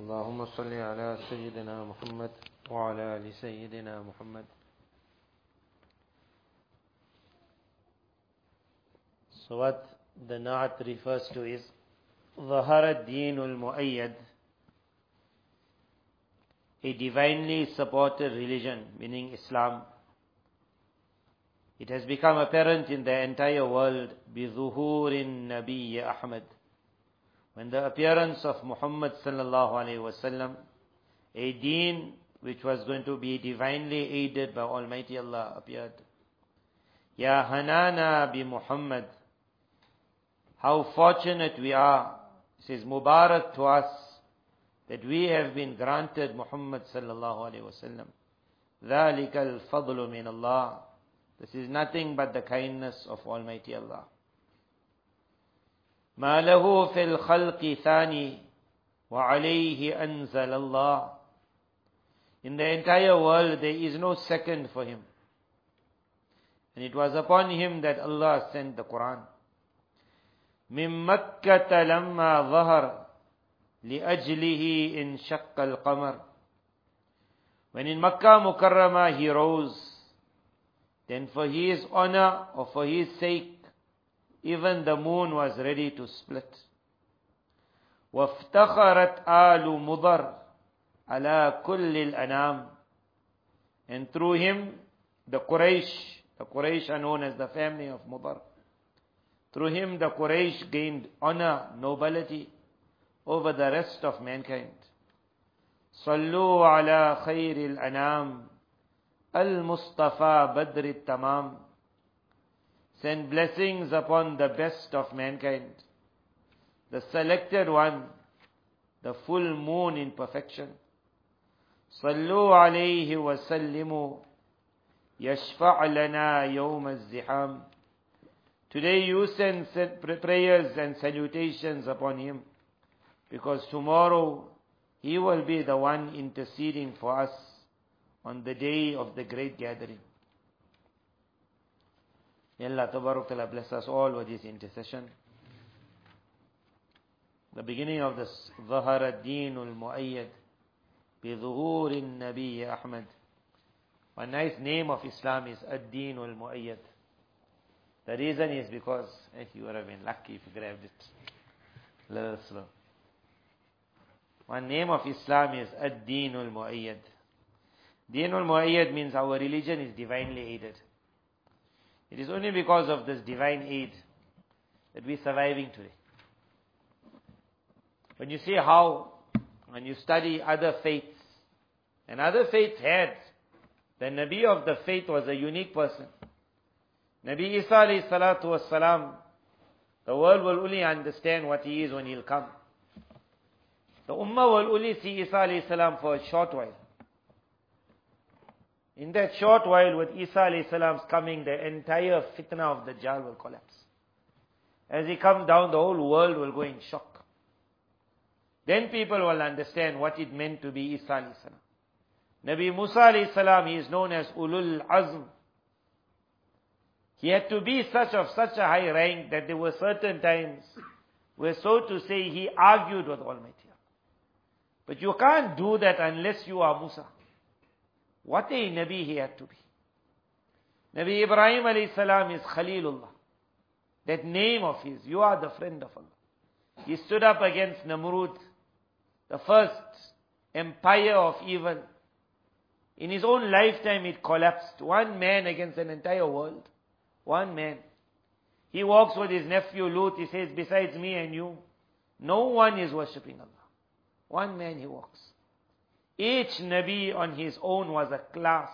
اللهم صل على سيدنا محمد وعلى آل سيدنا محمد. So what the Na'at refers to is ظهر الدين المؤيد, a divinely supported religion, meaning Islam. It has become apparent in the entire world بظهور النبي أحمد, when the appearance of Muhammad sallallahu alaihi wasallam, a deen which was going to be divinely aided by Almighty Allah, appeared. Ya Hanana bi Muhammad, how fortunate we are, says Mubarak to us, that we have been granted Muhammad sallallahu alaihi wasallam. ذَلِكَ الْفَضْلُ مِنَ اللَّهِ, this is nothing but the kindness of Almighty Allah. ما له في الخلق ثاني وعليه أنزل الله, in the entire world there is no second for him, and it was upon him that Allah sent the Quran. من مكة لما ظهر لأجله انشق القمر, when in Makkah Mukarramah he rose, then for his honor or for his sake even the moon was ready to split. وَافْتَخَرَتْ آلُ مُضَرْ عَلَى كُلِّ الْأَنَامِ, and through him the Quraysh are known as the family of Mudar. Through him the Quraysh gained honor, nobility over the rest of mankind. صَلُّوا عَلَى خَيْرِ الْأَنَامِ الْمُصْطَفَى بَدْرِ التَّمَامِ, send blessings upon the best of mankind, the selected one, the full moon in perfection. صلوا عليه وسلموا يشفع لنا يوم الزحام, today you send prayers and salutations upon him, because tomorrow he will be the one interceding for us on the day of the great gathering. May Allah Tabarak Ta'ala bless us all with his intercession. The beginning of this ظهر الدين المؤيد بظهور النبي أحمد. One nice name of Islam is الدين المؤيد. The reason is because you would have been lucky if you grabbed it a little slow. One name of Islam is الدين المؤيد. Deen al-Mu'ayyad means our religion is divinely aided. It is only because of this divine aid that we are surviving today. When you see how, when you study other faiths, and other faiths had, the Nabi of the faith was a unique person. Nabi Isa alayhi salatu was salam, the world will only understand what he is when he'll come. The Ummah will only see Isa alayhi salam for a short while. In that short while with Isa alayhi salam's coming, the entire fitna of Dajjal will collapse. As he comes down, the whole world will go in shock. Then people will understand what it meant to be Isa alayhi salam. Nabi Musa alayhi salam, he is known as Ulul Azm. He had to be such a high rank that there were certain times where, so to say, he argued with Almighty Allah. But you can't do that unless you are Musa. What a Nabi he had to be. Nabi Ibrahim alayhi salam is Khalilullah. That name of his, you are the friend of Allah. He stood up against Namrud, the first empire of evil. In his own lifetime it collapsed. One man against an entire world. One man. He walks with his nephew Lut, he says, besides me and you, no one is worshipping Allah. One man he walks. Each Nabi on his own was a class.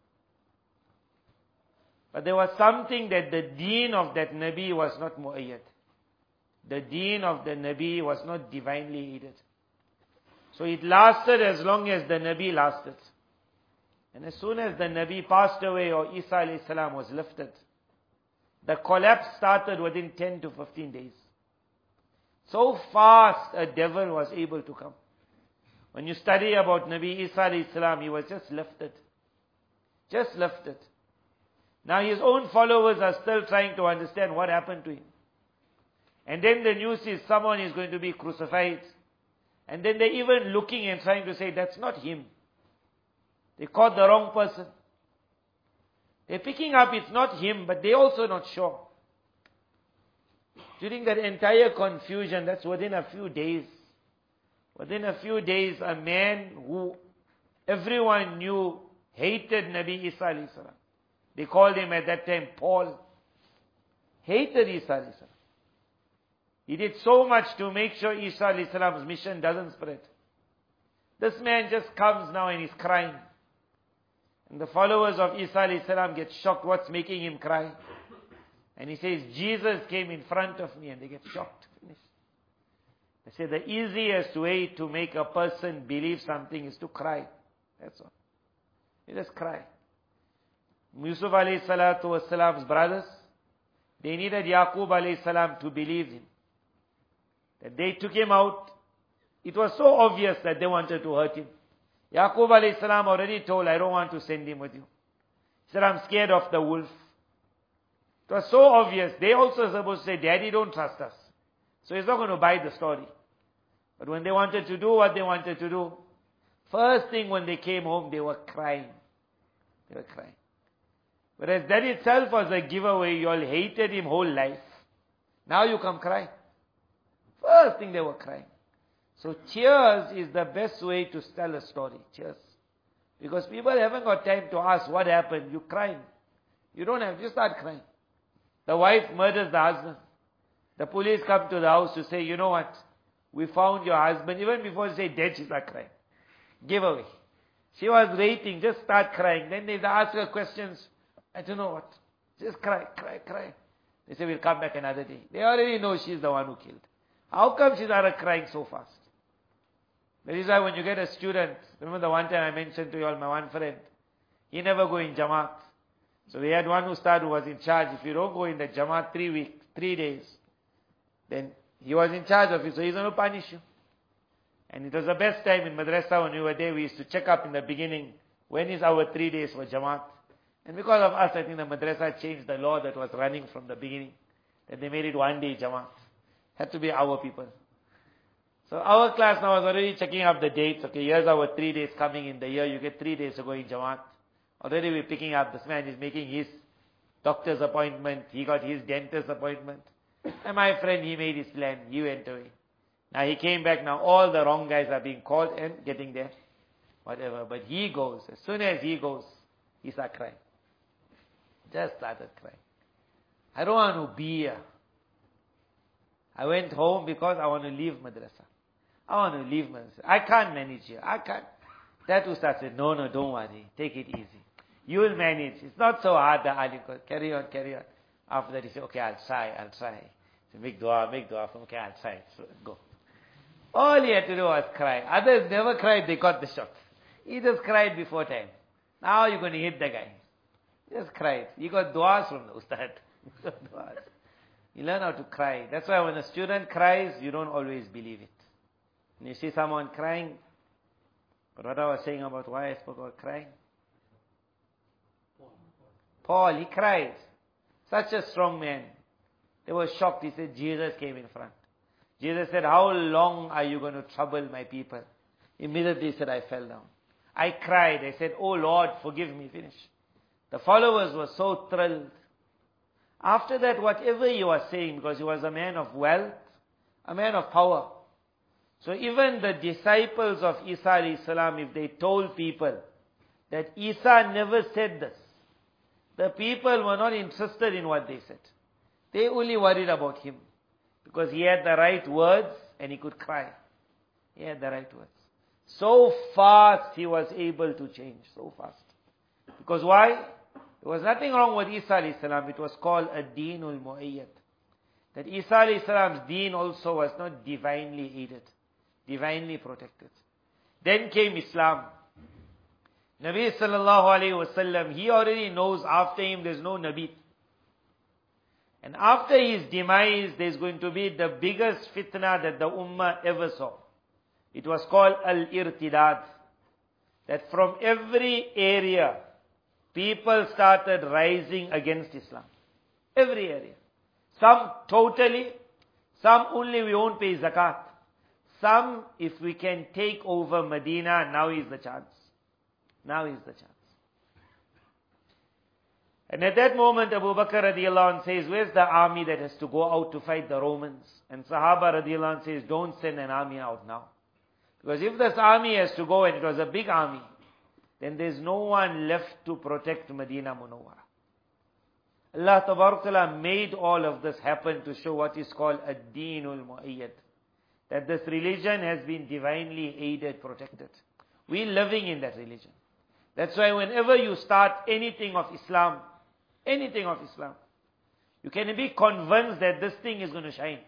But there was something that the deen of that Nabi was not mu'ayyad. The deen of the Nabi was not divinely aided. So it lasted as long as the Nabi lasted. And as soon as the Nabi passed away or Isa alayhi salam was lifted, the collapse started within 10 to 15 days. So fast a devil was able to come. When you study about Nabi Isa alayhi salam, he was just lifted. Just lifted. Now his own followers are still trying to understand what happened to him. And then the news is someone is going to be crucified. And then they're even looking and trying to say, that's not him. They caught the wrong person. They're picking up, it's not him, but they're also not sure. During that entire confusion, that's within a few days. Within a few days, a man who everyone knew hated Nabi Isa alayhi salam. They called him at that time Paul. Hated Isa alayhi salam. He did so much to make sure Isa alayhi salam's mission doesn't spread. This man just comes now and he's crying. And the followers of Isa alayhi salam get shocked. What's making him cry? And he says, Jesus came in front of me, and they get shocked. Finished. They say the easiest way to make a person believe something is to cry. That's all. You just cry. Yusuf alayhi salatu wasalam's brothers, they needed Yaqub alayhi salam to believe him. That they took him out. It was so obvious that they wanted to hurt him. Yaqub alayhi salam already told, I don't want to send him with you. He said, I'm scared of the wolf. It was so obvious. They also supposed to say, Daddy, don't trust us. So he's not going to buy the story. But when they wanted to do what they wanted to do, first thing when they came home, they were crying. They were crying. Whereas that itself was a giveaway. You all hated him whole life. Now you come crying. First thing they were crying. So tears is the best way to tell a story. Tears. Because people haven't got time to ask what happened. You crying. You don't have, you start crying. The wife murders the husband. The police come to the house to say, you know what? We found your husband. Even before they say dead, she start crying. Give away. She was waiting, just start crying. Then they ask her questions. I don't know what. Just cry, cry, cry. They say, we'll come back another day. They already know she's the one who killed. How come she started crying so fast? That is why when you get a student, remember the one time I mentioned to you all, my one friend, he never go in Jamaat. So we had one ustad who was in charge. If you don't go in the Jamaat 3 days, then he was in charge of it, so he's going to punish you. And it was the best time in madrasa when we were there, we used to check up in the beginning, when is our 3 days for Jamaat? And because of us, I think the madrasa changed the law that was running from the beginning. Then they made it 1 day Jamaat. Had to be our people. So our class now was already checking up the dates. Okay, here's our 3 days coming in the year. You get 3 days to go in Jamaat. Already we're picking up. This man is making his doctor's appointment. He got his dentist appointment. And my friend, he made his plan. He went away. Now he came back. Now all the wrong guys are being called and getting there. Whatever. But he goes. As soon as he goes, he started crying. Just started crying. I don't want to be here. I went home because I want to leave madrasa. I want to leave madrasa. I can't manage here. I can't. That ustad said, no, don't worry. Take it easy. You will manage. It's not so hard, the alim. Carry on, carry on. After that he said, okay, I'll try. So make dua from, okay, I'll try. So go. All he had to do was cry. Others never cried, they got the shock. He just cried before time. Now you're going to hit the guy. He just cried. He got duas from the ustad. You learn how to cry. That's why when a student cries, you don't always believe it. When you see someone crying, but what I was saying about why I spoke about crying. Paul, he cried. Such a strong man. They were shocked. He said, Jesus came in front. Jesus said, how long are you going to trouble my people? Immediately he said, I fell down. I cried. I said, oh Lord, forgive me. Finish. The followers were so thrilled. After that, whatever he was saying, because he was a man of wealth, a man of power. So even the disciples of Isa alayhi salam, if they told people that Isa never said this, the people were not interested in what they said. They only worried about him. Because he had the right words and he could cry. He had the right words. So fast he was able to change. So fast. Because why? There was nothing wrong with Isa alayhi salam. It was called a deenul mu'ayyad. That Isa alayhi salam's deen also was not divinely aided. Divinely protected. Then came Islam. Nabi sallallahu alayhi wasallam, he already knows after him there's no Nabi. And after his demise, there's going to be the biggest fitna that the ummah ever saw. It was called al-irtidad. That from every area, people started rising against Islam. Every area. Some totally, some only we won't pay zakat. some, if we can take over Medina, now is the chance. Now is the chance. And at that moment, Abu Bakr radiallahu anh says, where's the army that has to go out to fight the Romans? And Sahaba radiallahu anh says, don't send an army out now. Because if this army has to go, and it was a big army, then there's no one left to protect Medina Munawwara. Allah Ta'ala made all of this happen to show what is called ad-deenul mu'ayyad. That this religion has been divinely aided, protected. We're living in that religion. That's why whenever you start anything of Islam, you can be convinced that this thing is going to shine.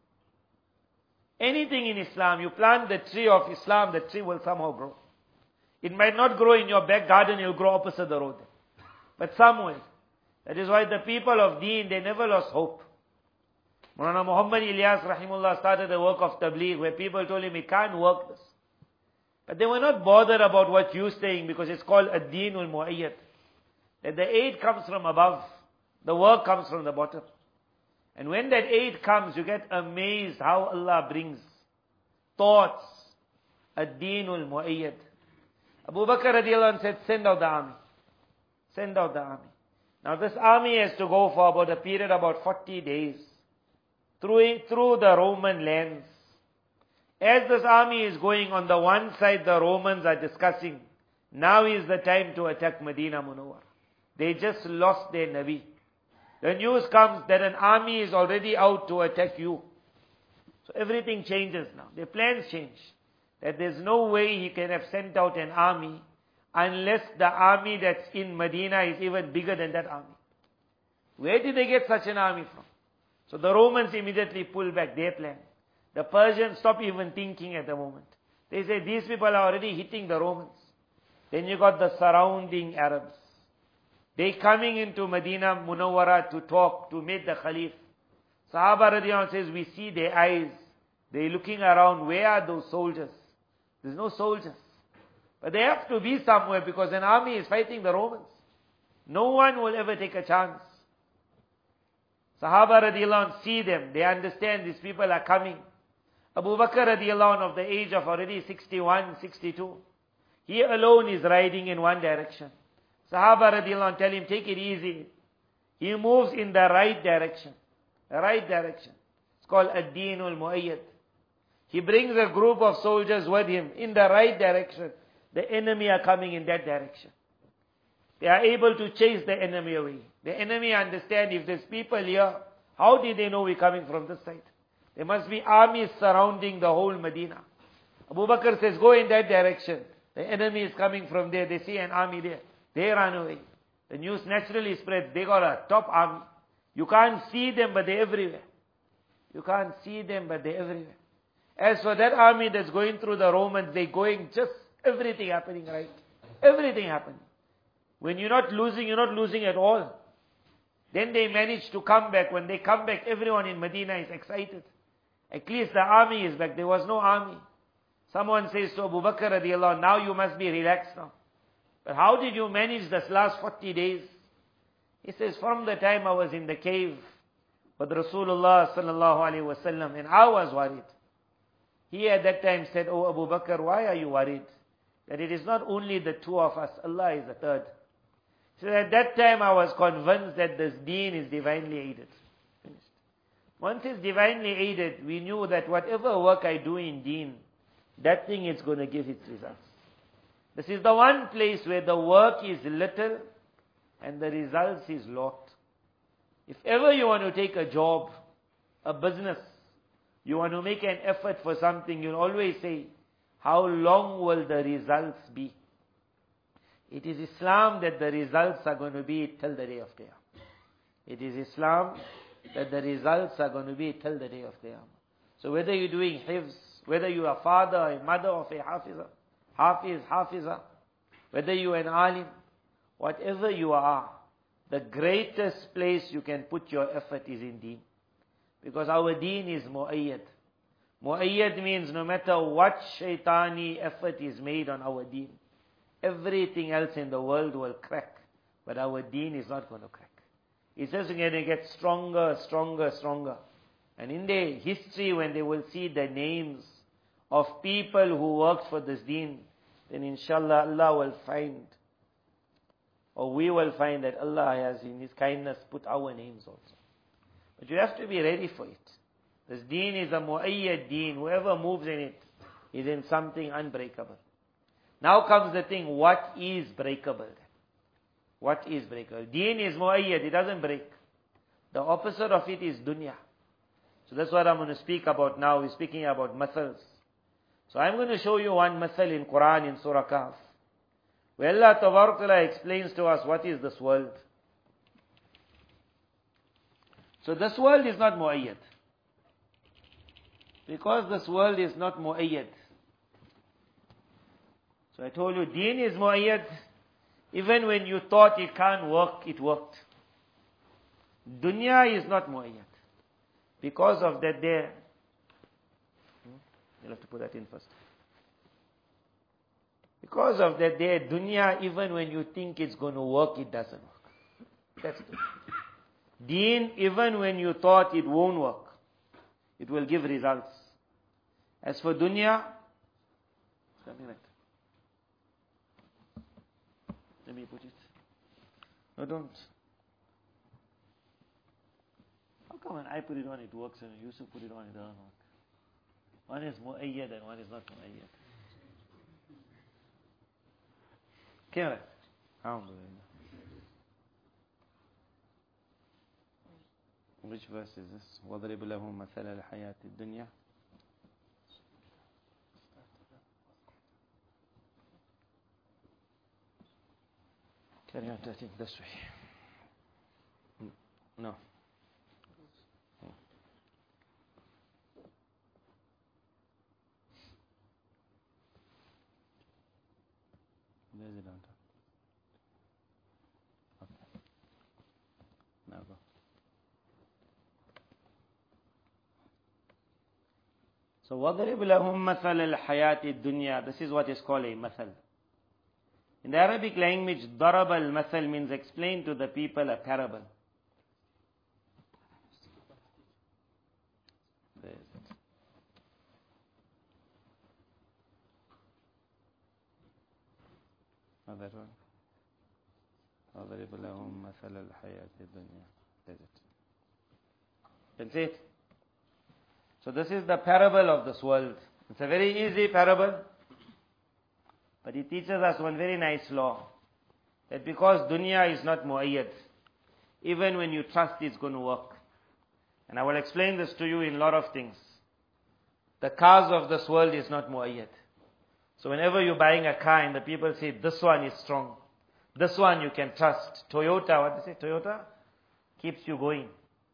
Anything in Islam, you plant the tree of Islam, the tree will somehow grow. It might not grow in your back garden, it will grow opposite the road. But some will. That is why the people of Deen, they never lost hope. Maulana Muhammad Ilyas Rahimullah started the work of Tabligh, where people told him, it can't work this. But they were not bothered about what you're saying, because it's called ad-deenul mu'ayyad. That the aid comes from above, the work comes from the bottom. And when that aid comes, you get amazed how Allah brings thoughts, ad-deenul mu'ayyad. Abu Bakr radiallahu anh said, send out the army. Send out the army. Now this army has to go for about a period of about 40 days. Through the Roman lands. As this army is going, on the one side the Romans are discussing, now is the time to attack Medina Munawwara. They just lost their Nabi. The news comes that an army is already out to attack you. So everything changes now. Their plans change. That there's no way he can have sent out an army unless the army that's in Medina is even bigger than that army. Where did they get such an army from? So the Romans immediately pull back their plan. The Persians stop even thinking at the moment. They say, these people are already hitting the Romans. Then you got the surrounding Arabs. They coming into Medina Munawwara to talk, to meet the Khalif. Sahaba radiallahu anh says, we see their eyes. They're looking around, where are those soldiers? There's no soldiers. But they have to be somewhere, because an army is fighting the Romans. No one will ever take a chance. Sahaba radiallahu anh see them. They understand these people are coming. Abu Bakr radiallahu anh, of the age of already 61, 62. He alone is riding in one direction. Sahaba radiallahu anh tell him, take it easy. He moves in the right direction. The right direction. It's called ad-deenul mu'ayyad. He brings a group of soldiers with him in the right direction. The enemy are coming in that direction. They are able to chase the enemy away. The enemy understand, if there's people here, how did they know we're coming from this side? There must be armies surrounding the whole Medina. Abu Bakr says, go in that direction. The enemy is coming from there. They see an army there. They run away. The news naturally spreads. They got a top army. You can't see them, but they're everywhere. You can't see them, but they're everywhere. As for that army that's going through the Romans, they're going just everything happening, right? Everything happening. When you're not losing at all. Then they manage to come back. When they come back, everyone in Medina is excited. At least the army is back. There was no army. Someone says to Abu Bakr radiallahu anh, now you must be relaxed now. But how did you manage this last 40 days? He says, from the time I was in the cave with Rasulullah sallallahu alaihi wasallam, and I was worried. He at that time said, oh Abu Bakr, why are you worried? That it is not only the two of us, Allah is the third. So at that time I was convinced that this deen is divinely aided. Finished. Once it's divinely aided, we knew that whatever work I do in deen, that thing is going to give its results. This is the one place where the work is little and the results is lot. If ever you want to take a job, a business, you want to make an effort for something, you'll always say, how long will the results be? It is Islam that the results are going to be till the day of Qiyamah. It is Islam that the results are going to be till the day of Qiyamah. So whether you're doing hifz, whether you are a father, a mother of a hafiza, whether you are an alim, whatever you are, the greatest place you can put your effort is in deen. Because our deen is mu'ayyad. Mu'ayyad means no matter what shaitani effort is made on our deen, everything else in the world will crack. But our deen is not going to crack. It's just going to get stronger, stronger, stronger. And in their history, when they will see the names of people who worked for this deen, then inshallah Allah will find, or we will find that Allah has in His kindness put our names also. But you have to be ready for it. This deen is a mu'ayyad deen. Whoever moves in it is in something unbreakable. Now comes the thing, what is breakable? What is breakable? Deen is mu'ayyad, it doesn't break. The opposite of it is dunya. So that's what I'm going to speak about now. We're speaking about mathals. So I'm going to show you one mathal in Quran in Surah Kahf, where Allah Ta'ala explains to us what is this world. So this world is not mu'ayyad. Because this world is not mu'ayyad. So I told you, deen is mu'ayyad. Even when you thought it can't work, it worked. Dunya is not mu'ayyad. Because of that there, you'll have to put that in first. Because of that there, dunya, even when you think it's going to work, it doesn't work. That's it. Deen, even when you thought it won't work, it will give results. As for dunya, something like that. Let me put it. No, don't. How come when I put it on it works and when Yusuf put it on it doesn't work? One is mu'ayyad and one is not mu'ayyad. Okay, alhamdulillah. Which verse is this? وَضْرِبْ لَهُمْ مَثَلَ الْحَيَاةِ الدُّنْيَا. Carry on, I think this way. No. There's it on top. Okay. Now go. So, وَضْرِبْ لَهُمْ مَثَلَ الْحَيَاةِ الدُّنْيَا. This is what is called a mathal. In the Arabic language, darab al-mathal means explain to the people a parable. Where is it? Not that one. وَضْرِبْ لَهُمْ مَثَلَ الْحَيَاةِ الدُّنْيَا. There's it. That's it. So this is the parable of this world. It's a very easy parable. But it teaches us one very nice law. That because dunya is not mu'ayyad, even when you trust it's going to work. And I will explain this to you in a lot of things. The cars of this world is not mu'ayyad. So whenever you're buying a car and the people say, this one is strong. This one you can trust. Toyota, what do they say? Toyota keeps you going.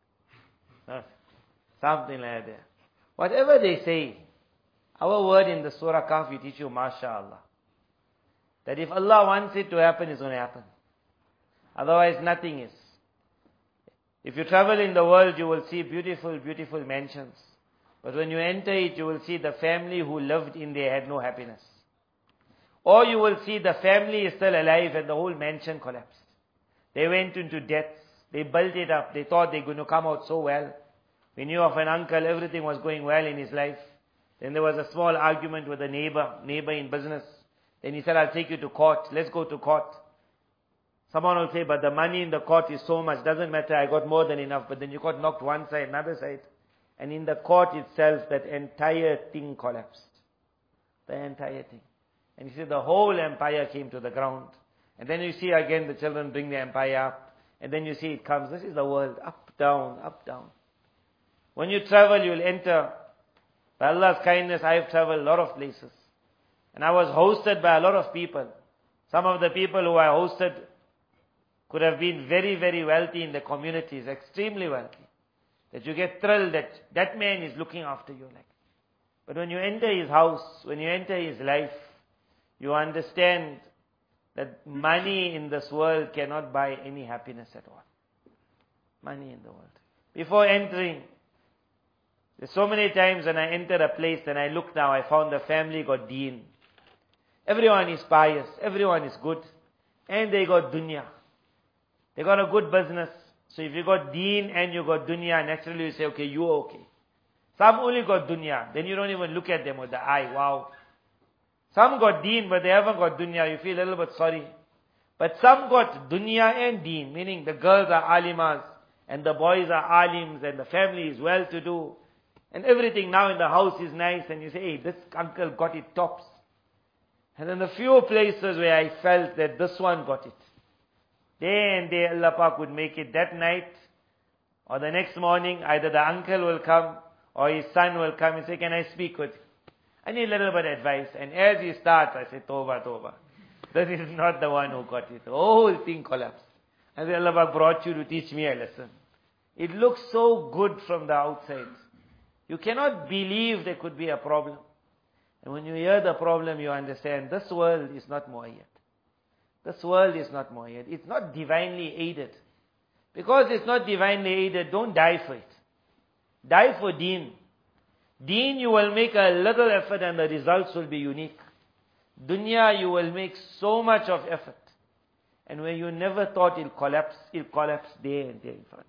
Something like that. Whatever they say, our word in the Surah Kahf, we teach you, MashaAllah. That if Allah wants it to happen, it's going to happen. Otherwise, nothing is. If you travel in the world, you will see beautiful, beautiful mansions. But when you enter it, you will see the family who lived in there had no happiness. Or you will see the family is still alive and the whole mansion collapsed. They went into debts. They built it up. They thought they were going to come out so well. We knew of an uncle, everything was going well in his life. Then there was a small argument with a neighbor in business. Then he said, I'll take you to court. Let's go to court. Someone will say, but the money in the court is so much. Doesn't matter, I got more than enough. But then you got knocked one side, another side. And in the court itself, that entire thing collapsed. The entire thing. And you see, the whole empire came to the ground. And then you see again the children bring the empire up. And then you see it comes. This is the world. Up, down, up, down. When you travel, you will enter. By Allah's kindness, I have traveled a lot of places. And I was hosted by a lot of people. Some of the people who I hosted could have been very, very wealthy in the communities, extremely wealthy. That you get thrilled that that man is looking after you. But when you enter his house, when you enter his life, you understand that money in this world cannot buy any happiness at all. Money in the world. Before entering, there's so many times when I enter a place and I look now, I found the family got deen. Everyone is pious, everyone is good, and they got dunya. They got a good business. So if you got deen and you got dunya, naturally you say, okay, you are okay. Some only got dunya. Then you don't even look at them with the eye. Wow. Some got deen, but they haven't got dunya. You feel a little bit sorry. But some got dunya and deen, meaning the girls are alimas, and the boys are alims, and the family is well-to-do, and everything now in the house is nice, and you say, hey, this uncle got it tops. And then the few places where I felt that this one got it. Day and day Allah Pak would make it that night, or the next morning, either the uncle will come, or his son will come and say, can I speak with you? I need a little bit of advice. And as he starts, I say, Tawbah, Tawbah. This is not the one who got it. The whole thing collapsed. I say, Allah Pak brought you to teach me a lesson. It looks so good from the outside. You cannot believe there could be a problem. And when you hear the problem, you understand, this world is not mu'ayyad. This world is not mu'ayyad. It's not divinely aided. Because it's not divinely aided, don't die for it. Die for deen. Deen, you will make a little effort and the results will be unique. Dunya, you will make so much of effort. And when you never thought it'll collapse day and day in front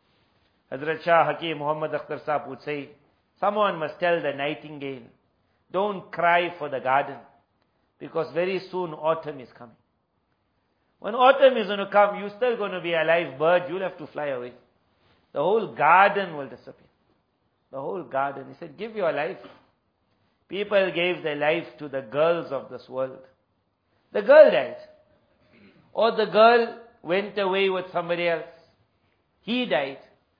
of you. Hazrat Shah Hakim Muhammad Akhtar Sahib would say, someone must tell the nightingale, don't cry for the garden, because very soon autumn is coming. When autumn is going to come, you're still going to be a live bird, you'll have to fly away. The whole garden will disappear. The whole garden. He said, give your life. People gave their life to the girls of this world. The girl died. Or the girl went away with somebody else. He died.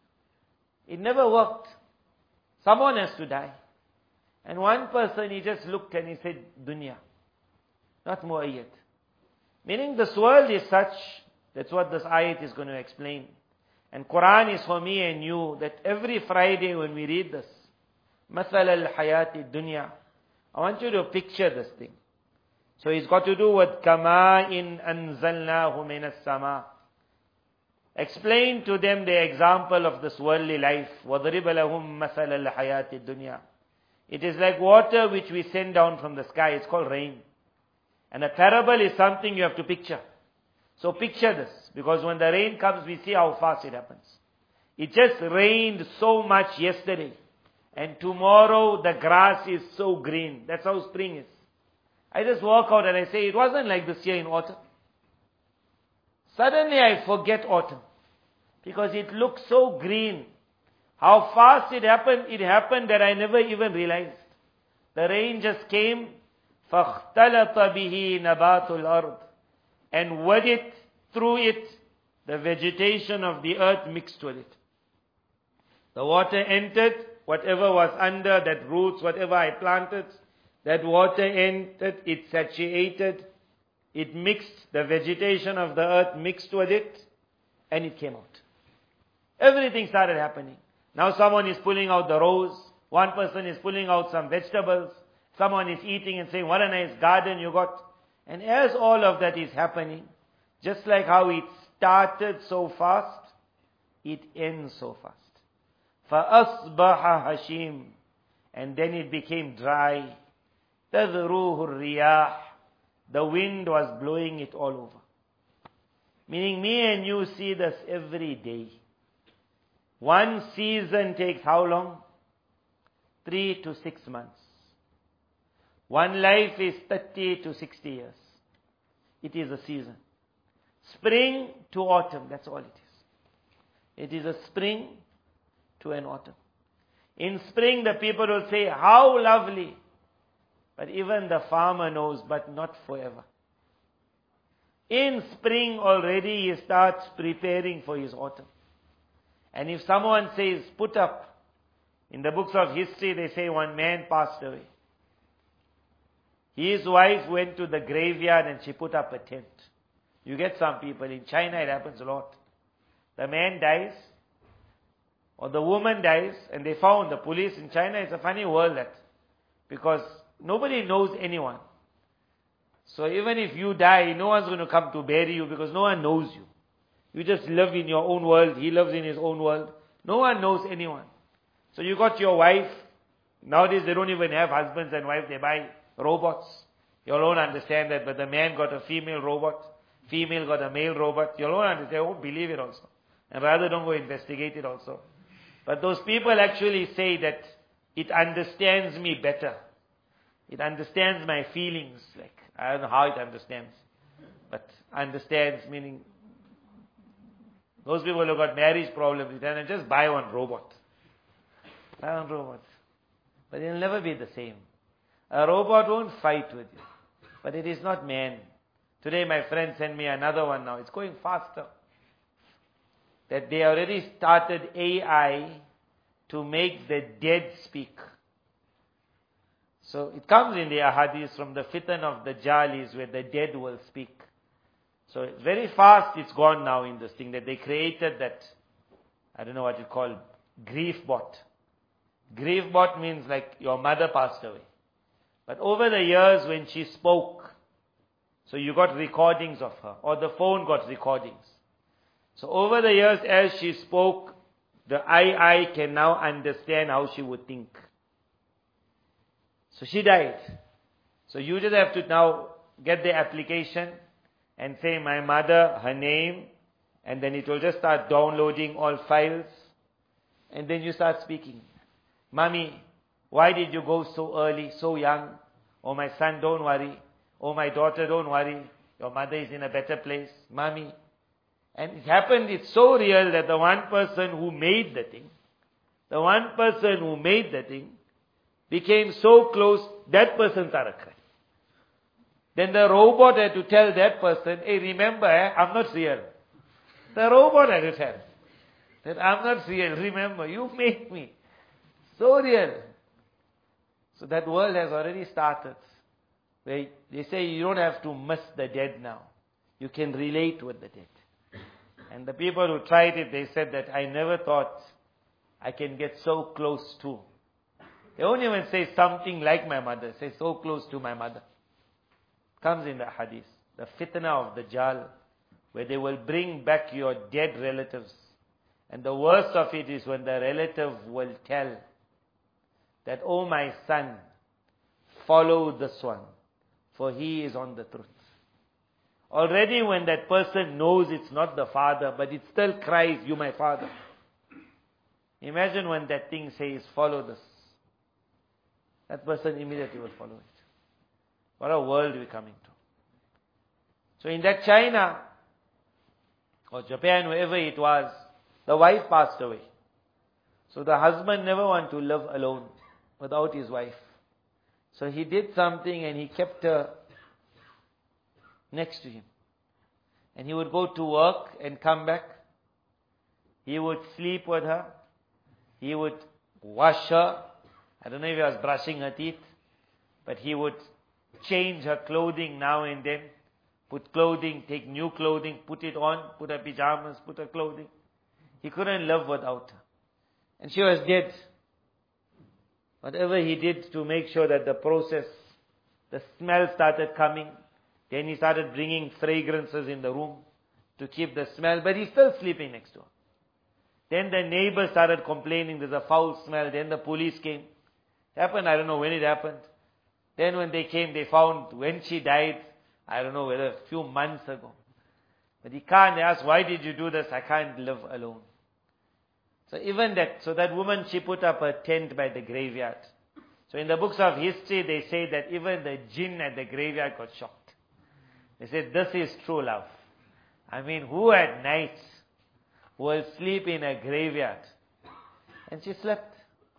It never worked. Someone has to die. And one person, he just looked and he said, dunya. Not mu'ayyad. Meaning this world is such, that's what this ayat is going to explain. And Quran is for me and you, that every Friday when we read this, مثل الحياة الدنيا, I want you to picture this thing. So it's got to do with كَمَاءٍ أَنزَلْنَاهُ مِنَ السَّمَاءِ. Explain to them the example of this worldly life. وَضْرِبَ لَهُمْ مَثَلَ الْحَيَاةِ الدُّنْيَا. It is like water which we send down from the sky. It's called rain. And a parable is something you have to picture. So picture this. Because when the rain comes, we see how fast it happens. It just rained so much yesterday. And tomorrow the grass is so green. That's how spring is. I just walk out and I say, it wasn't like this year in autumn. Suddenly I forget autumn. Because it looks so green. How fast it happened that I never even realized. The rain just came. فَاخْتَلَطَ بِهِ نَبَاتُ الْأَرْضِ. And with it, through it, the vegetation of the earth mixed with it. The water entered, whatever was under, that roots, whatever I planted, that water entered, it saturated, it mixed, the vegetation of the earth mixed with it, and it came out. Everything started happening. Now someone is pulling out the rose, one person is pulling out some vegetables, someone is eating and saying, what a nice garden you got. And as all of that is happening, just like how it started so fast, it ends so fast. فَأَصْبَحَ هَشِيمٌ. And then it became dry. تَذْرُوهُ الرِّيَاحِ. The wind was blowing it all over. Meaning me and you see this every day. One season takes how long? 3 to 6 months. One life is 30 to 60 years. It is a season. Spring to autumn, that's all it is. It is a spring to an autumn. In spring the people will say, how lovely. But even the farmer knows, but not forever. In spring already he starts preparing for his autumn. And if someone says, put up, in the books of history they say one man passed away. His wife went to the graveyard and she put up a tent. You get some people, in China it happens a lot. The man dies, or the woman dies, and they found the police in China. It's a funny world that, because nobody knows anyone. So even if you die, no one's going to come to bury you because no one knows you. You just live in your own world, he lives in his own world. No one knows anyone. So you got your wife. Nowadays they don't even have husbands and wives, they buy robots. You'll all understand that, but the man got a female robot, female got a male robot. You'll all understand, they won't believe it also. And rather don't go investigate it also. But those people actually say that it understands me better. It understands my feelings. Like, I don't know how it understands. But understands meaning, those people who got marriage problems, then just buy one robot. Buy one robot. But it'll never be the same. A robot won't fight with you. But it is not man. Today my friend sent me another one now. It's going faster. That they already started AI to make the dead speak. So it comes in the ahadith from the fitan of the Dajjal where the dead will speak. So very fast it's gone now in this thing that they created that, I don't know what you call, grief bot. Grief bot means like your mother passed away. But over the years when she spoke, so you got recordings of her, or the phone got recordings. So over the years as she spoke, the AI can now understand how she would think. So she died. So you just have to now get the application and say my mother, her name, and then it will just start downloading all files, and then you start speaking. Mommy, why did you go so early, so young? Oh my son, don't worry. Oh my daughter, don't worry. Your mother is in a better place. Mommy. And it happened, it's so real that the one person who made the thing, became so close, that person started crying. Then the robot had to tell that person, hey, remember, I'm not real. The robot had to tell that I'm not real. Remember, you made me. So real. So that world has already started. Where they say you don't have to miss the dead now. You can relate with the dead. And the people who tried it, they said that I never thought I can get so close to. They won't even say something like my mother. Say so close to my mother. Comes in the hadith. The fitna of the Dajjal, where they will bring back your dead relatives. And the worst of it is when the relative will tell that, oh my son, follow this one, for he is on the truth. Already when that person knows it's not the father, but it still cries, you my father. Imagine when that thing says, follow this. That person immediately will follow it. What a world we're coming to. So in that China, or Japan, wherever it was, the wife passed away. So the husband never wanted to live alone without his wife. So he did something and he kept her next to him. And he would go to work and come back. He would sleep with her. He would wash her. I don't know if he was brushing her teeth, but he would change her clothing now and then. Put clothing, take new clothing, put it on, put her pajamas, put her clothing. He couldn't live without her. And she was dead. Whatever he did to make sure that the process, the smell started coming. Then he started bringing fragrances in the room to keep the smell, but he's still sleeping next to her. Then the neighbors started complaining there's a foul smell. Then the police came. It happened, I don't know when it happened. Then when they came, they found when she died, I don't know whether a few months ago. But he can't ask, why did you do this? I can't live alone. So even that, so that woman, she put up a tent by the graveyard. So in the books of history, they say that even the jinn at the graveyard got shocked. They said, this is true love. I mean, who at night will sleep in a graveyard? And she slept.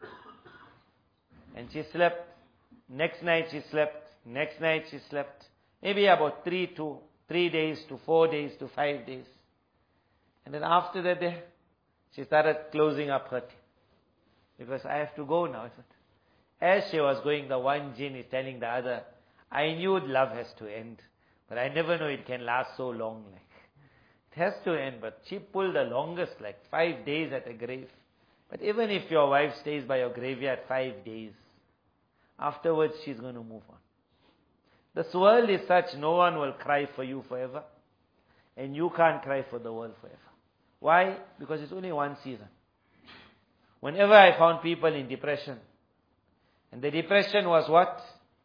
And she slept. Next night she slept. Next night she slept. Maybe about 3 days to 4 days to 5 days. And then after that day, she started closing up her teeth. Because I have to go now. As she was going, the one jinn is telling the other, I knew love has to end. But I never know it can last so long. Like, it has to end, but she pulled the longest, like 5 days at a grave. But even if your wife stays by your graveyard 5 days, afterwards she's going to move on. This world is such, no one will cry for you forever. And you can't cry for the world forever. Why? Because it's only one season. Whenever I found people in depression, and the depression was what?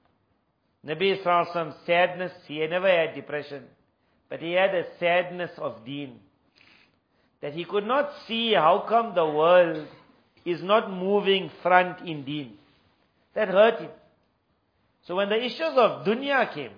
Nabi Sallallahu Alaihi Wasallam, sadness. He never had depression, but he had a sadness of deen. That he could not see how come the world is not moving front in deen. That hurt him. So when the issues of dunya came,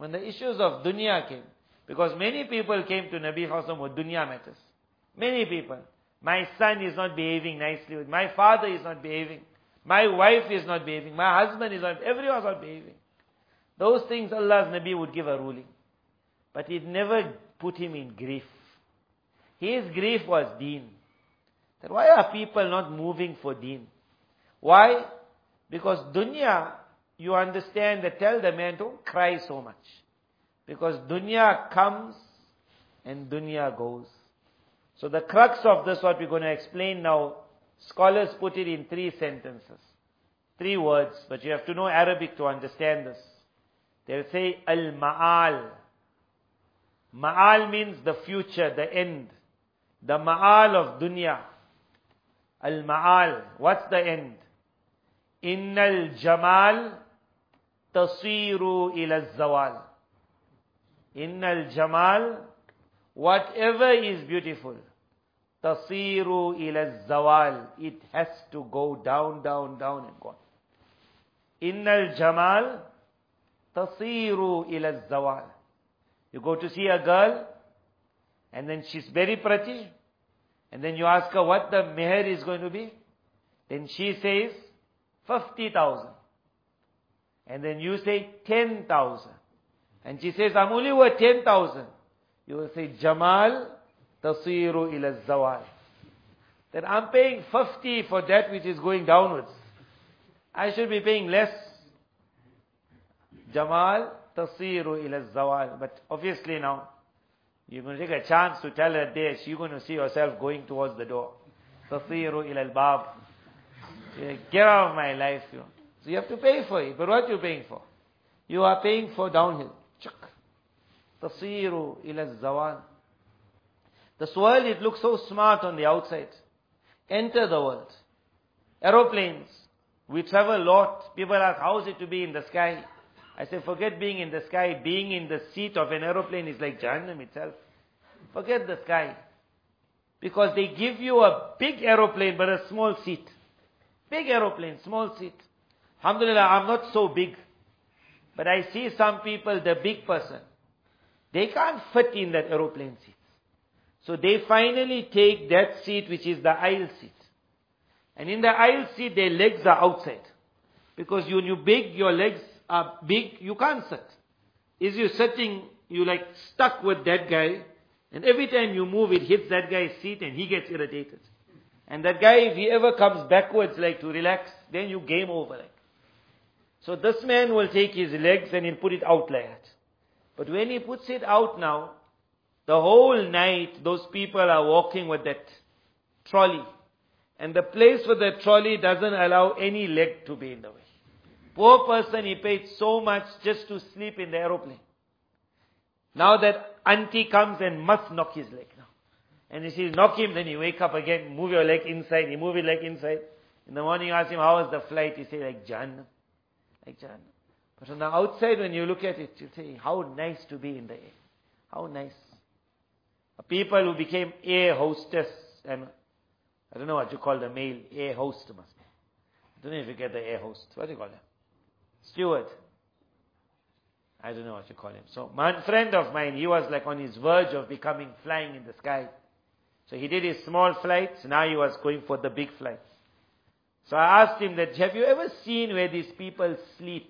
because many people came to Nabi Sallallahu with dunya matters. Many people. My son is not behaving nicely. My father is not behaving. My wife is not behaving. My husband is not, everyone is not behaving. Those things Allah's Nabi would give a ruling. But it never put him in grief. His grief was deen. That why are people not moving for deen? Why? Because dunya, you understand that, tell the man, don't cry so much. Because dunya comes and dunya goes. So the crux of this, what we're going to explain now, scholars put it in 3 sentences. 3 words, but you have to know Arabic to understand this. They'll say, al-ma'al. Ma'al means the future, the end. The ma'al of dunya. Al-ma'al. What's the end? Innal jamal tasiru ila zawal. Innal jamal, whatever is beautiful, tasiru ila zawal. It has to go down, down, down and gone. Innal jamal tasiru ila zawal. You go to see a girl, and then she's very pretty, and then you ask her what the meher is going to be. Then she says, 50,000. And then you say 10,000. And she says, I'm only worth 10,000. You will say, Jamal tasiru ila zawal. That I'm paying 50 for that which is going downwards. I should be paying less. Jamal tasiru ila zawal. But obviously now, you're going to take a chance to tell her this, you're going to see yourself going towards the door. Tasiru ila al-bab. Get out of my life. So you have to pay for it. But what are you paying for? You are paying for downhill. Chuk. Tasiru ila zawal. This world, it looks so smart on the outside. Enter the world. Aeroplanes. We travel a lot. People ask, how is it to be in the sky? I say, forget being in the sky. Being in the seat of an aeroplane is like Jahannam itself. Forget the sky. Because they give you a big aeroplane but a small seat. Big aeroplane, small seat. Alhamdulillah, I'm not so big. But I see some people, the big person, they can't fit in that aeroplane seat. So they finally take that seat which is the aisle seat. And in the aisle seat, their legs are outside. Because when you're big, your legs are big, you can't sit. Is you sitting, you like stuck with that guy, and every time you move, it hits that guy's seat and he gets irritated. And that guy, if he ever comes backwards like to relax, then you game over like. So this man will take his legs and he'll put it out like that. But when he puts it out now, the whole night those people are walking with that trolley. And the place for the trolley doesn't allow any leg to be in the way. Poor person, he paid so much just to sleep in the aeroplane. Now that auntie comes and must knock his leg now. And if she knock him, then you wake up again, move your leg inside, you move it leg inside. In the morning you ask him, how was the flight? He say, like Jahannam. Like Jahannam. But on the outside, when you look at it, you say, how nice to be in the air. How nice. People who became air hostess, and I don't know what you call the male, air host must be. I don't know if you get the air host. What do you call them? Steward. I don't know what you call him. So, one friend of mine, he was like on his verge of becoming flying in the sky. So he did his small flights, now he was going for the big flights. So I asked him that, have you ever seen where these people sleep?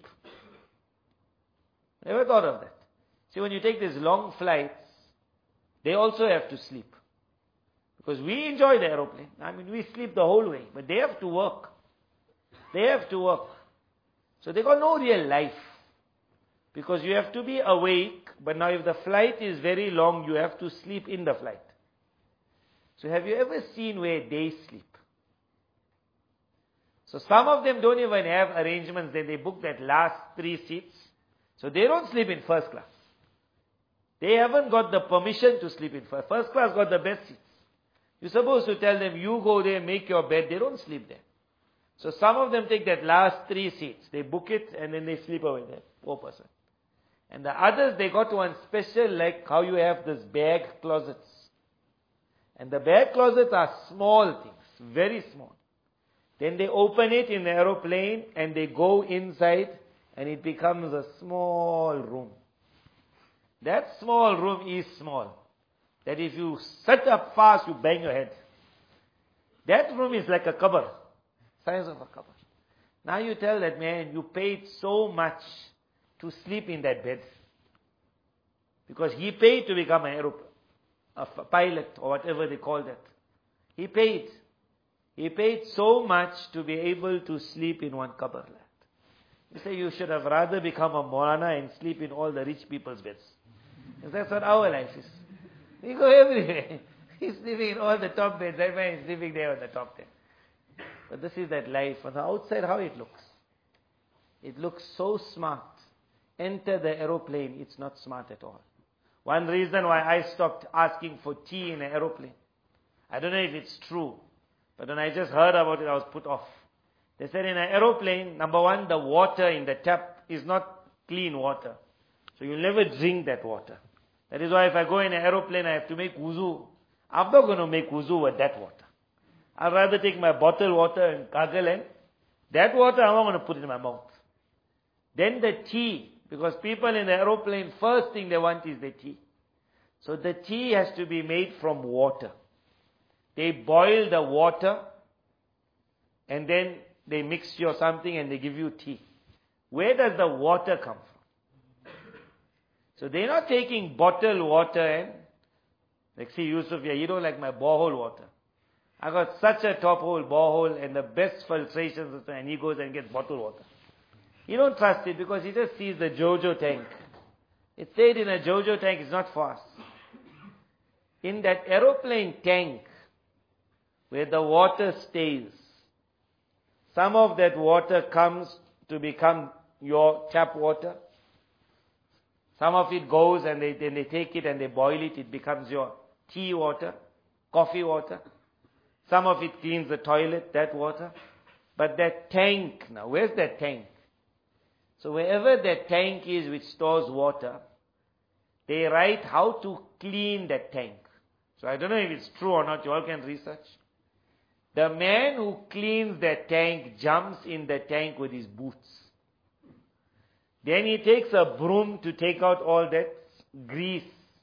Never thought of that. See, when you take these long flights, they also have to sleep. Because we enjoy the aeroplane. I mean, we sleep the whole way. But they have to work. They have to work. So they got no real life. Because you have to be awake. But now if the flight is very long, you have to sleep in the flight. So have you ever seen where they sleep? So some of them don't even have arrangements that they book that last 3 seats. So they don't sleep in first class. They haven't got the permission to sleep in first. First class got the best seats. You're supposed to tell them, you go there, make your bed. They don't sleep there. So some of them take that last 3 seats. They book it and then they sleep away there. Poor person. And the others, they got one special, like how you have this bag closets. And the bag closets are small things, very small. Then they open it in the aeroplane and they go inside and it becomes a small room. That small room is small. That if you sit up fast, you bang your head. That room is like a cupboard, size of a cupboard. Now you tell that man, you paid so much to sleep in that bed. Because he paid to become a pilot or whatever they call that. He paid. He paid so much to be able to sleep in one cupboard. You say you should have rather become a Maulana and sleep in all the rich people's beds. Because that's what our life is. We go everywhere. He's sleeping in all the top beds. That man is sleeping there on the top there. But this is that life. On the outside, how it looks. It looks so smart. Enter the aeroplane, it's not smart at all. One reason why I stopped asking for tea in an aeroplane. I don't know if it's true. But when I just heard about it, I was put off. They said in an aeroplane, number one, the water in the tap is not clean water. So you'll never drink that water. That is why if I go in an aeroplane, I have to make wuzu. I'm not going to make wuzu with that water. I'd rather take my bottled water and gargle, and that water I'm not going to put in my mouth. Then the tea, because people in the aeroplane, first thing they want is the tea. So the tea has to be made from water. They boil the water, and then they mix you or something and they give you tea. Where does the water come from? So they're not taking bottled water and, like see Yusuf here, you don't like my borehole water. I got such a top hole borehole and the best filtration system, and he goes and gets bottled water. He don't trust it because he just sees the Jojo tank. It stayed in a Jojo tank, it's not for us. In that aeroplane tank, where the water stays, some of that water comes to become your tap water. Some of it goes and they take it and they boil it, it becomes your tea water, coffee water. Some of it cleans the toilet, that water. But that tank now, where's that tank? So wherever that tank is which stores water, they write how to clean that tank. So I don't know if it's true or not, you all can research. The man who cleans that tank jumps in the tank with his boots. Then he takes a broom to take out all that grease.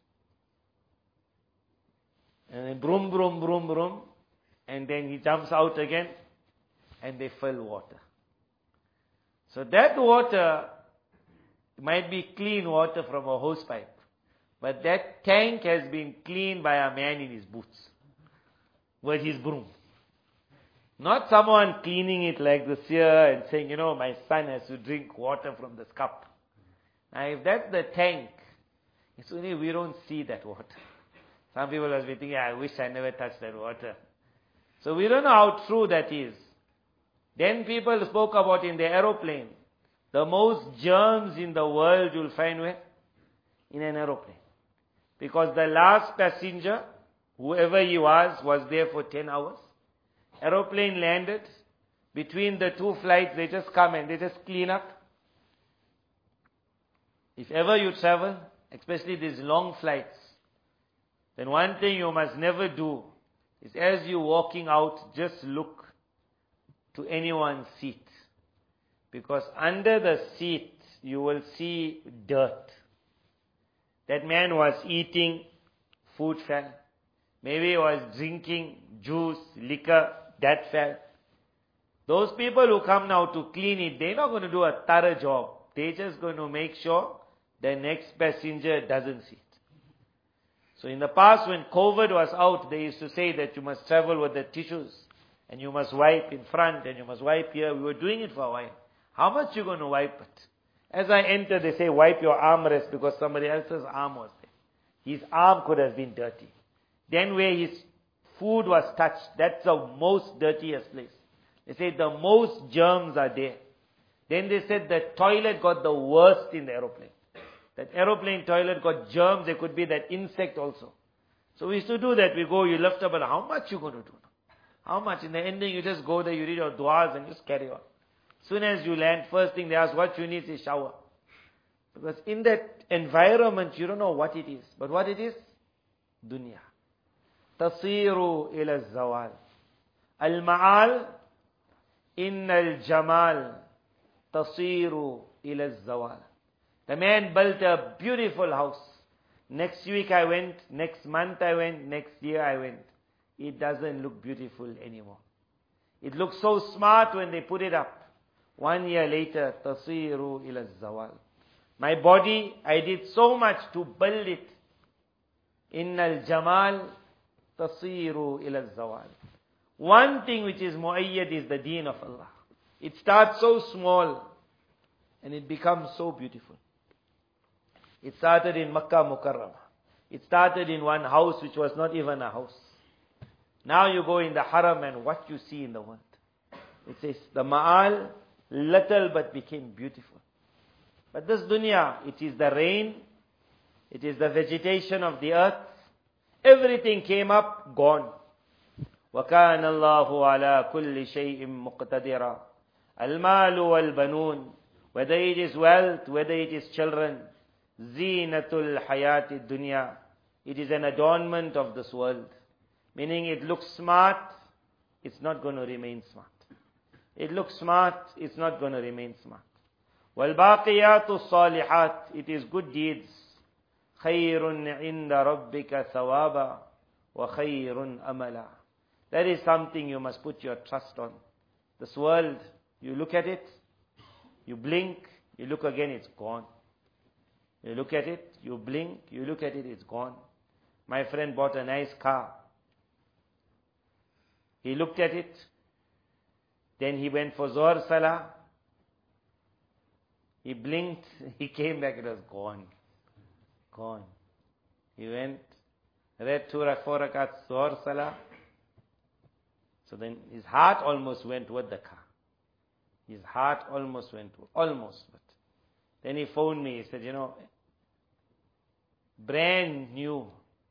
And then broom, broom, broom, broom. And then he jumps out again and they fill water. So that water might be clean water from a hose pipe. But that tank has been cleaned by a man in his boots. With his broom. Not someone cleaning it like this here and saying, my son has to drink water from this cup. Now if that's the tank, it's only we don't see that water. Some people will be thinking, I wish I never touched that water. So we don't know how true that is. Then people spoke about in the aeroplane, the most germs in the world you'll find where? In an aeroplane. Because the last passenger, whoever he was there for 10 hours. Aeroplane landed. Between the two flights, they just come and they just clean up. If ever you travel, especially these long flights, then one thing you must never do is as you're walking out, just look to anyone's seat. Because under the seat, you will see dirt. That man was eating, food fell. Maybe he was drinking juice, liquor, that fell. Those people who come now to clean it, they're not going to do a thorough job. They're just going to make sure the next passenger doesn't see it. So in the past when COVID was out, they used to say that you must travel with the tissues. And you must wipe in front and you must wipe here. We were doing it for a while. How much you going to wipe it? As I enter, they say wipe your armrest because somebody else's arm was there. His arm could have been dirty. Then where his food was touched, that's the most dirtiest place. They say the most germs are there. Then they said the toilet got the worst in the aeroplane. That aeroplane toilet got germs, there could be that insect also. So we used to do that. We go, you lift up, but how much you going to do? How much? In the ending, you just go there, you read your du'as and just carry on. Soon as you land, first thing they ask, what you need is shower. Because in that environment, you don't know what it is. But what it is? Dunya. Tasiru ila zawal. Al-ma'al Innal jamal tasiru ila zawal. The man built a beautiful house. Next week I went, next month I went, next year I went. It doesn't look beautiful anymore. It looks so smart when they put it up. 1 year later, tasiru ila zawal. My body, I did so much to build it. Innal jamal tasiru ila zawal. One thing which is mu'ayyad is the deen of Allah. It starts so small and it becomes so beautiful. It started in Makkah Mukarramah. It started in one house which was not even a house. Now you go in the haram and what you see in the world. It says the ma'al, little but became beautiful. But this dunya, it is the rain, it is the vegetation of the earth. Everything came up, gone. وَكَانَ اللَّهُ عَلَى كُلِّ شَيْءٍ مُقْتَدِرًا. Al-malu wal-banun. Whether it is wealth, whether it is children. Zinatul hayati dunya. It is an adornment of this world. Meaning it looks smart, it's not going to remain smart. It looks smart, it's not going to remain smart. Wal-baqiyatu salihat. It is good deeds. Khayrun inda rabbika thawaba wa khayrun amala. That is something you must put your trust on. This world, you look at it, you blink, you look again, it's gone. You look at it, you blink, you look at it, it's gone. My friend bought a nice car. He looked at it, then he went for Zohar Salah. He blinked, he came back, it was gone. Gone. He went, read 4 rakats Zohar Salah. So then his heart almost went with the car. His heart almost went, almost. But then he phoned me, he said, brand new.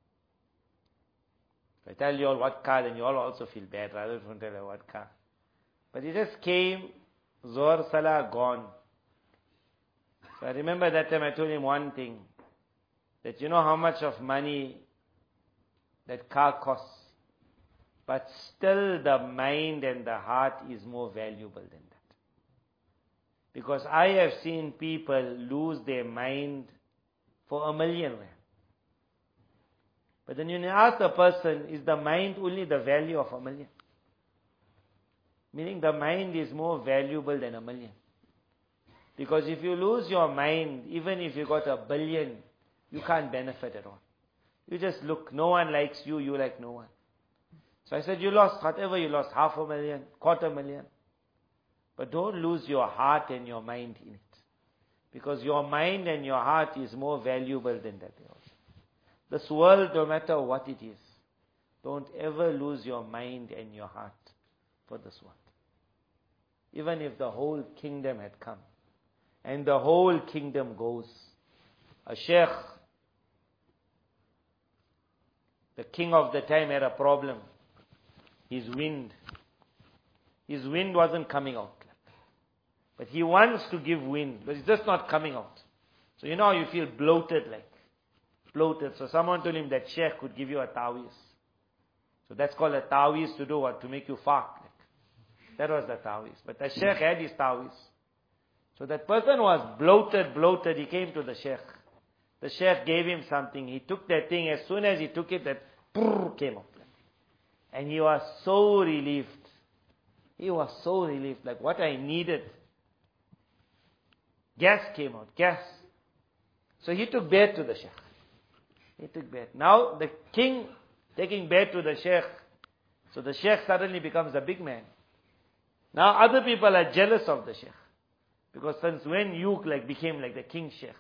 If I tell you all what car, then you all also feel bad, rather than tell you what car. But he just came, Zohar Salah, gone. So I remember that time I told him one thing, that you know how much of money that car costs, but still the mind and the heart is more valuable than that. Because I have seen people lose their mind for $1 million. But then you ask the person, is the mind only the value of $1 million? Meaning the mind is more valuable than $1 million. Because if you lose your mind, even if you got $1 billion, you can't benefit at all. You just look, no one likes you, you like no one. So I said, you lost whatever you lost, $500,000, $250,000. But don't lose your heart and your mind in it. Because your mind and your heart is more valuable than that. This world, no matter what it is, don't ever lose your mind and your heart for this world. Even if the whole kingdom had come, and the whole kingdom goes. A sheikh, the king of the time, had a problem. His wind wasn't coming out. But he wants to give wind, but it's just not coming out. So you know how you feel bloated. So someone told him that sheikh could give you a tawiz. So that's called a tawiz to do what? To make you fart. That was the tawiz. But the sheikh had his tawiz. So that person was bloated. He came to the sheikh. The sheikh gave him something. He took that thing. As soon as he took it, that prrr came up. And he was so relieved. Like what I needed. Gas came out. Gas. So he took bayat to the sheikh. Now the king taking bayat to the sheikh. So the sheikh suddenly becomes a big man. Now other people are jealous of the sheikh. Because since when you became like the king sheikh.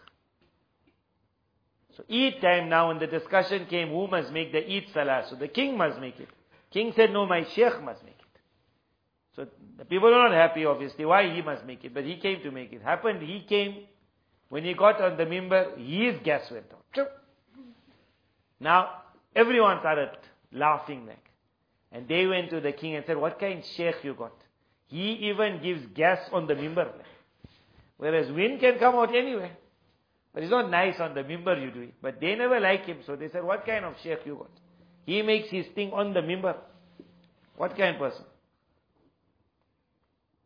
So Eid time now, when the discussion came, who must make the Eid Salah? So the king must make it. King said, no, my sheikh must make it. So the people are not happy, obviously, why he must make it. But he came to make it. Happened, he came, when he got on the mimbar, his gas went out. Now, everyone started laughing And they went to the king and said, what kind of sheikh you got? He even gives gas on the mimbar. Whereas wind can come out anywhere. But it's not nice on the mimbar you do it. But they never like him. So they said, what kind of sheikh you got? He makes his thing on the mimbar. What kind of person?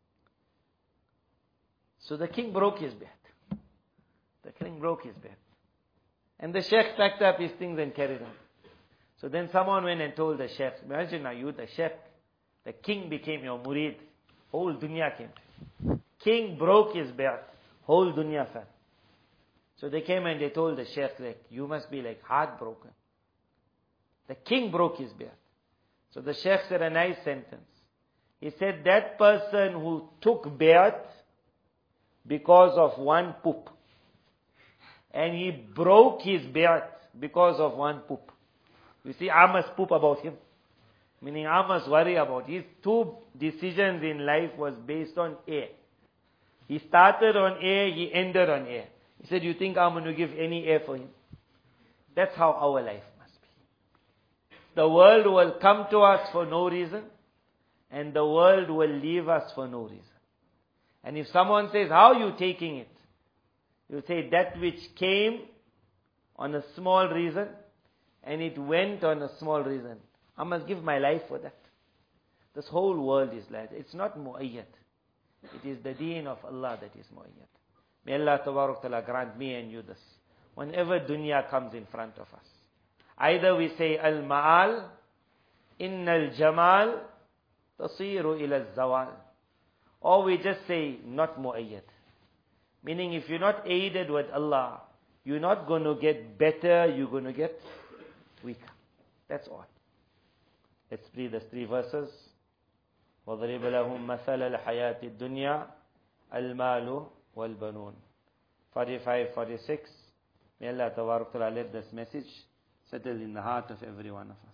So the king broke his bet. The king broke his bet. And the sheikh packed up his things and carried on. So then someone went and told the sheikh, imagine now you, the sheikh, the king became your murid. Whole dunya came. King broke his bet. Whole dunya fell. So they came and they told the sheikh, like, you must be like heartbroken. The king broke his bet. So the sheikh said a nice sentence. He said, that person who took bet because of one poop, and he broke his bet because of one poop. You see, I must poop about him. Meaning I must worry about. His two decisions in life was based on A. He started on A, he ended on A. He said, you think I'm going to give any A for him? That's how our life must be. The world will come to us for no reason, and the world will leave us for no reason. And if someone says, how are you taking it? You say, that which came on a small reason, and it went on a small reason. I must give my life for that. This whole world is like, it's not mu'ayyad. It is the deen of Allah that is mu'ayyad. May Allah Tabarak Ta'ala grant me and you this. Whenever dunya comes in front of us, either we say, al-ma'al, innal jamal, tasiru ila zawal. Or we just say, not mu'ayyad. Meaning if you're not aided with Allah, you're not going to get better, you're going to get weaker. That's all. Let's read the 3 verses. وَضْرِبْ لَهُمْ مَثَلَ الْحَيَاةِ الدُّنْيَا الْمَالُ وَالْبَنُونَ 45, 46. May Allah Tabarak Ta'ala let this message settle in the heart of every one of us.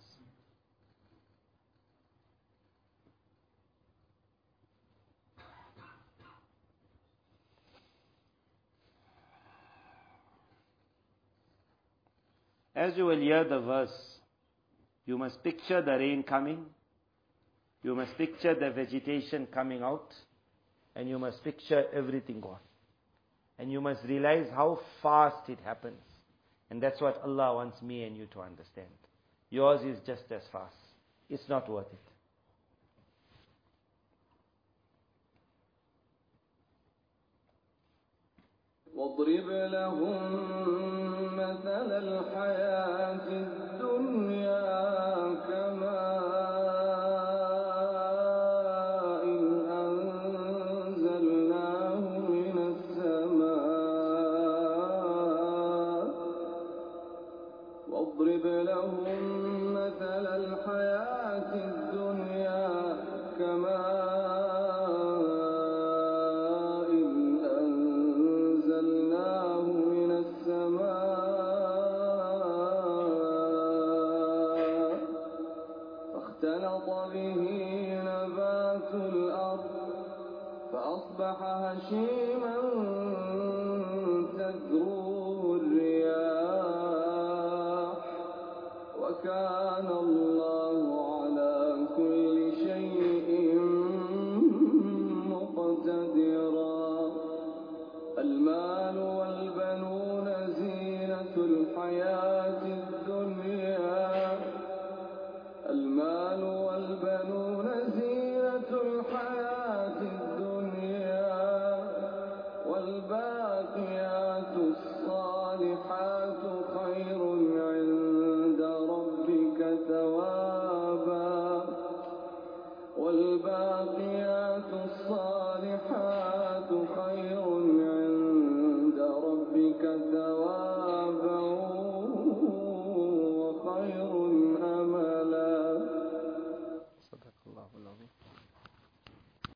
As you will hear the verse, you must picture the rain coming, you must picture the vegetation coming out, and you must picture everything gone. And you must realize how fast it happens. And that's what Allah wants me and you to understand. Yours is just as fast. It's not worth it. واضرب لهم مثل الحياة الدنيا كماء أنزلناه من السماء واضرب لهم مثل الحياة الدنيا كماء فاختلط به نبات الأرض فأصبح هشيما تذروه الرياح وكان الله على كل شيء مقتدرا المال والبنون زينة الحياة الدنيا المال والبنون زينة الحياة الدنيا والباقيات الصالحات خير عند ربك ثوابا والباقيات الصالحات خير عند ربك ثوابا وخير أملا. صدق الله العظيم.